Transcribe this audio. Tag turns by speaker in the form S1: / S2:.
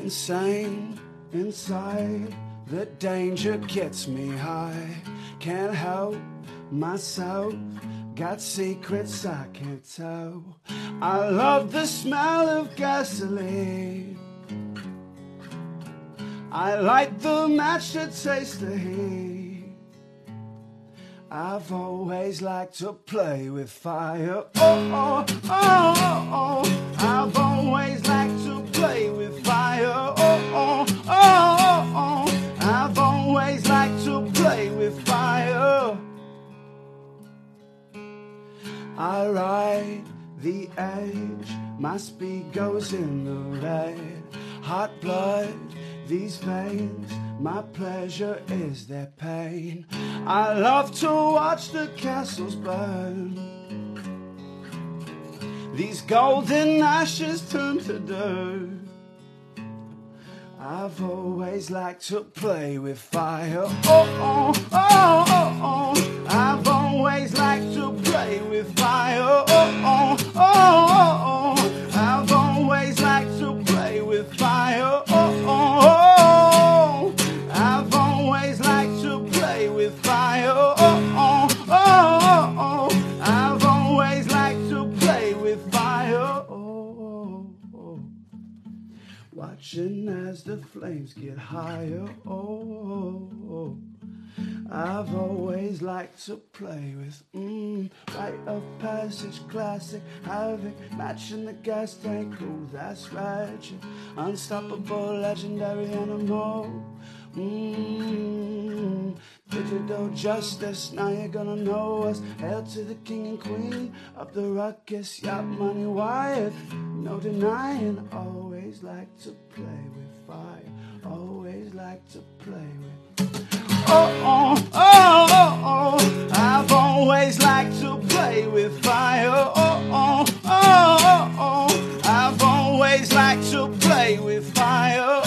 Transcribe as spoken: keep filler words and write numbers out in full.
S1: insane inside. The danger gets me high. Can't help myself. Got secrets I can't tell. I love the smell of gasoline. I like the match that tastes the heat. I've always liked to play with fire. Oh, oh, oh, oh, oh. I've always liked to play with fire. Oh, oh, oh, oh, oh. I've always liked to play with fire. I ride the edge, my speed goes in the red. Hot blood, these veins, my pleasure is their pain. I love to watch the castles burn. These golden ashes turn to dirt. I've always liked to play with fire. Oh, oh, oh, oh, oh. I've always liked to play with fire. Oh, oh, oh, oh, oh. I've always liked to play with fire. Oh, oh, oh. I've always liked to play with fire. Oh, oh, oh, oh. I've always liked to play with fire. Oh, oh, oh. Watching as the flames get higher. Oh, oh, oh. I've always liked to play with mm, rite of passage, classic havoc, matching the gas tank. Oh, that's ratchet, unstoppable, legendary animal. Mm, digital justice, now you're gonna know us. Hail to the king and queen of the ruckus, yacht money Wyeth, no denying. Always like to play with fire, always like to play with. Oh, oh, oh, oh, oh. I've always liked to play with fire. Oh, oh, oh, oh, oh. I've always liked to play with fire.